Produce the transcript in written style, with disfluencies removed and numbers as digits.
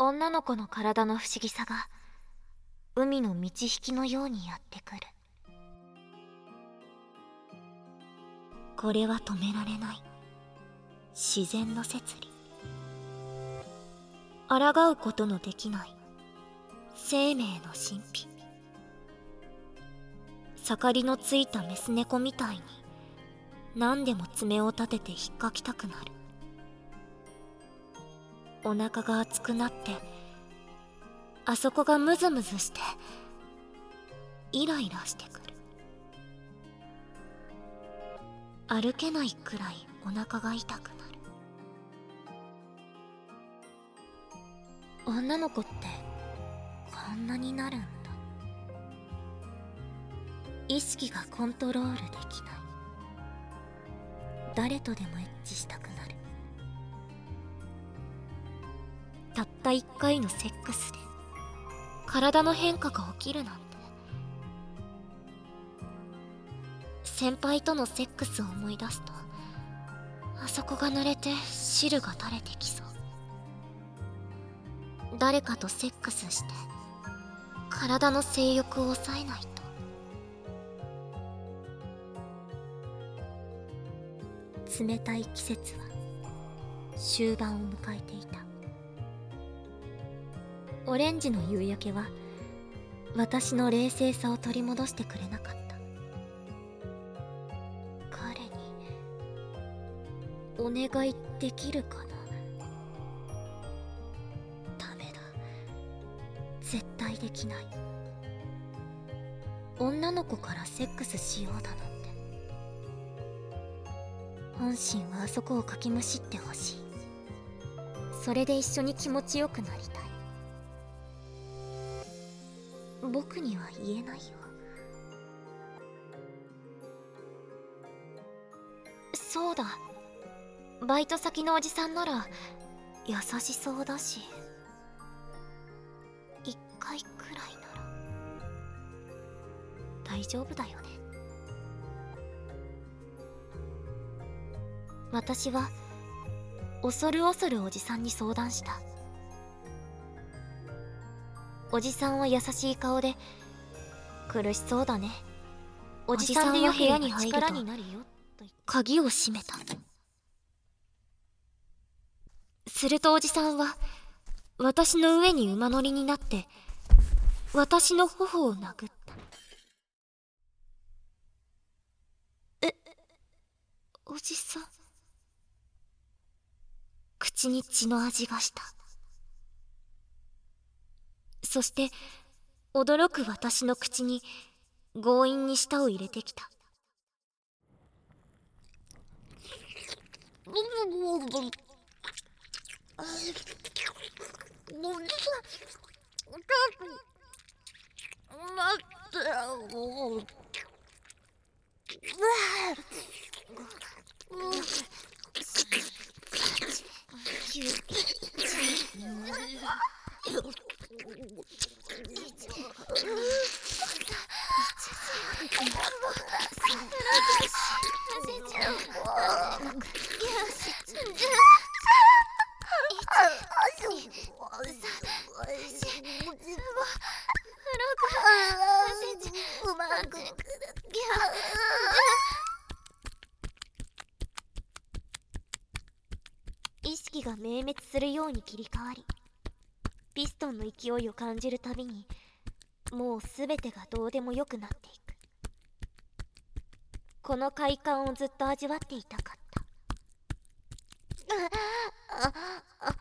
女の子の体の不思議さが海の満ち引きのようにやってくる。これは止められない自然の摂理。抗うことのできない生命の神秘。盛りのついたメス猫みたいに何でも爪を立てて引っかきたくなる。お腹が熱くなってあそこがムズムズしてイライラしてくる。歩けないくらいお腹が痛くなる。女の子ってこんなになるんだ。意識がコントロールできない。誰とでもエッチしたくなる。たった1回のセックスで体の変化が起きるなんて。先輩とのセックスを思い出すとあそこが濡れて汁が垂れてきそう。誰かとセックスして体の性欲を抑えないと。冷たい季節は終盤を迎えていた。オレンジの夕焼けは私の冷静さを取り戻してくれなかった。彼にお願いできるかな。ダメだ、絶対できない。女の子からセックスしようだなんて。本心はあそこをかきむしってほしい。それで一緒に気持ちよくなりたい。僕には言えないよ。そうだ、バイト先のおじさんなら優しそうだし、一回くらいなら大丈夫だよね。私は恐る恐るおじさんに相談した。おじさんは優しい顔で、苦しそうだね、おじさんは部屋に入ると鍵を閉めた。するとおじさんは私の上に馬乗りになって私の頬を殴った。おじさん。口に血の味がした。そして驚く私の口に強引に舌を入れてきた。意識が明滅するように切り替わり、ピストンの勢いを感じるたびにもう全てがどうでもよくなっていく。この快感をずっと味わっていたかった。